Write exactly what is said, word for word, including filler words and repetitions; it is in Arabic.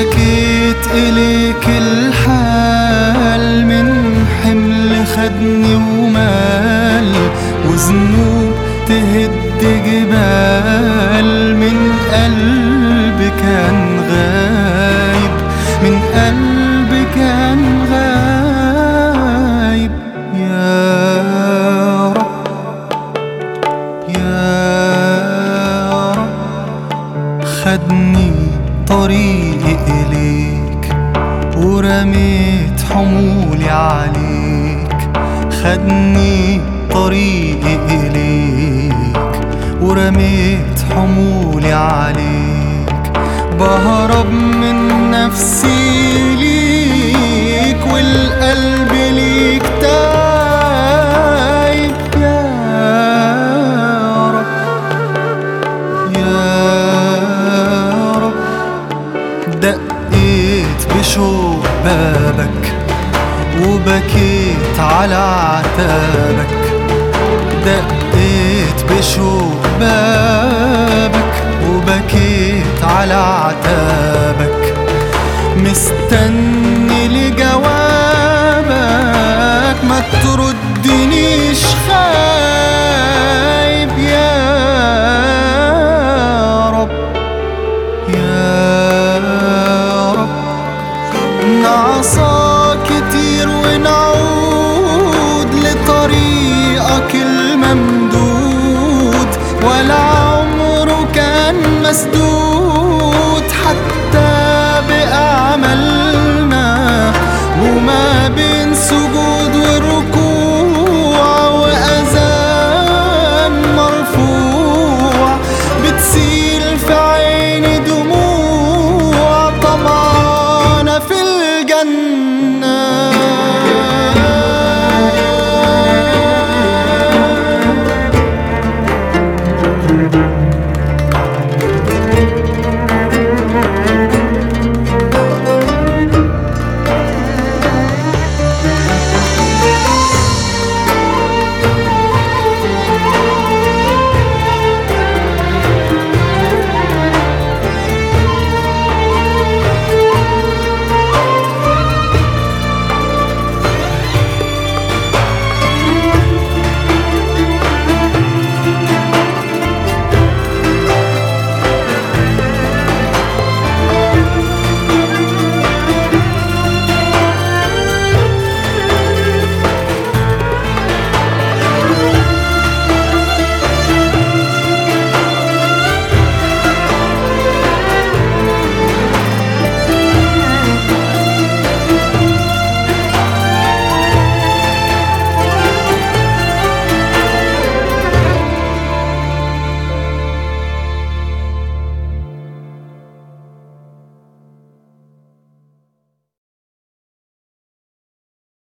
اشتكيت إليك الحال من حمل خدني ومال وذنوب تهد جبال من قلبي كان غايب من قلبي كان غايب يا رب يا رب خدني طريقي إليك ورميت حمولي عليك خدني طريقي إليك ورميت حمولي عليك بهرب من نفسي ليك والقلب ليك تايب يا رب يا رب دقيت بشوق بابك وبكيت على عتابك دقيت بشوق بابك وبكيت على عتابك مستني لجوابك ما تردنيش خايب يا رب يا رب نعصى كتير ونعود لطريقك الممدود ولا عمره كان مسدود حتى بأعمالنا وما بين سجود